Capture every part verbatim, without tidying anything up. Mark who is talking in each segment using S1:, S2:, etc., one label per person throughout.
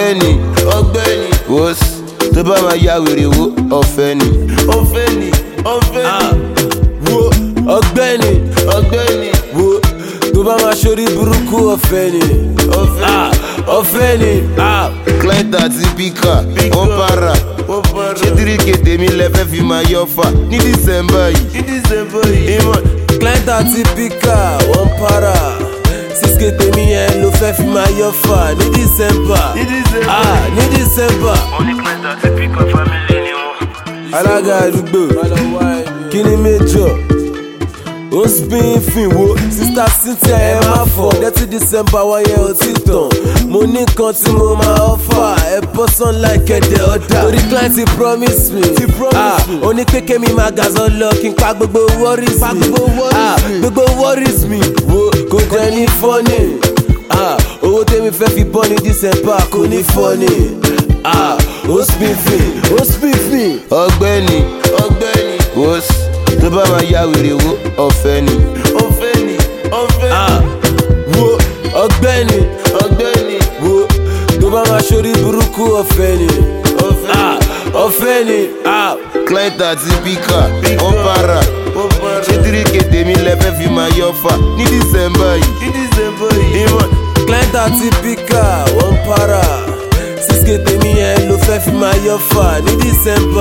S1: ọ̀gbẹ́ni ọ̀gbẹ́ni wos tó bá máa ya wèrè wo ọ̀fẹ́ ni ọ̀fẹ́ ni ọ̀fẹ́ ni wo ọ̀gbẹ́ni ọ̀gbẹ́ni wo tó bá máa ṣorí burúkú ọ̀fẹ́ ni ọ̀fẹ́ ni. client àti píkà wọ́n para ṣé tíríkè tèmi lẹ́fẹ́ fi máa yọ fà ní dísẹ́mbà yìí. client àti píkà wọ́n para sísè tèmi yẹn ló fẹ́ fi máa yọ fà ní dísẹ́mbà ní dísẹ́mbà.
S2: wọ́n ní client àti píkà family ni wọ́n.
S1: alága àdúgbò kí ni méjọ ó ń spin fin wo sista Cynthia ẹ má fọ dẹ́tí December wáyé ó ti tàn mo ní kan tí mo máa offer ẹ bọ́ sunlight kẹ̀dẹ̀ ọ̀dà torí client ti promise me ó ní kékeré mi máa gàzọ́ lọ kí n pa gbogbo worries mi gbogbo worries mi wo kò jẹ́ ní funny owó tèmi fẹ́ fi bọ́ ní December kò ní funny ó spin fin ó spin fin. ọ̀gbẹ́ni ọ̀gbẹ́ni wos tó bá máa ya wèrè wo ọ̀fẹ́ ni ọ̀fẹ́ ni ọ̀fẹ́ ni wo ọ̀gbẹ́ni ọ̀gbẹ́ni wo tó bá máa ṣorí burúkú ọ̀fẹ́ ni ọ̀fẹ́ ni. client àti píkà wọ́n para ṣé tíríkè tèmi lẹ́fẹ́ fi máa yọ fà ní dísẹ́mbà yìí. client àti píkà wọ́n para sísè tèmi yẹn ló fẹ́ fi máa yọ fà ní dísẹ́mbà.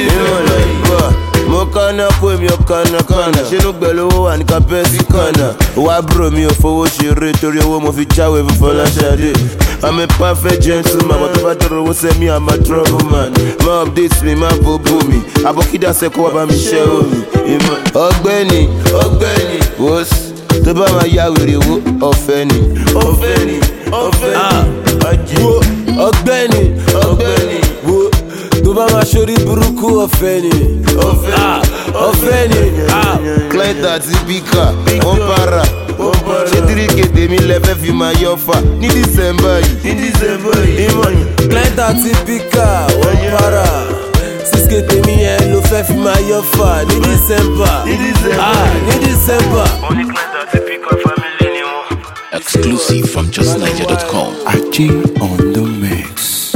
S1: mo kánná kó èmi ò kánná kánná ṣínú gbẹ̀lú owó wà ní kábẹ́ẹ̀sì kánná wá bro mi ò fowó ṣeré torí owó mo fi jáwé fún Fọláṣadé. I'm a perfect gentleman but tó bá tọrọ owó sẹ́mi I'm a trouble man má update mi má bóbó mi àbọ̀kídà sẹ́kọ̀ wá bá mi ṣẹ́ omi. ọ̀gbẹ́ni ọ̀gbẹ́ni wos tó bá máa ya wèrè wo ọ̀fẹ́ ni ọ̀fẹ́ ni ọ̀fẹ́ ni wo ọ̀gbẹ́ni ọ̀gbẹ́ni wo tó bá máa ṣorí burúkú ọ̀fẹ́ ni ọ̀fẹ́ ni. client àti píkà wọ́n para ṣé tíríkè tèmi lẹ́fẹ́ fi máa yọ fà ní dísẹ́mbà yìí. client àti píkà wọ́n para sísè tèmi yẹn ló fẹ́ fi máa yọ fà ní dísẹ́mbà ní dísẹ́mbà.
S2: wọ́n ní client àti píkà family ni wọ́n.
S3: Exclusive from just niger dot com.
S4: Aji on the mix.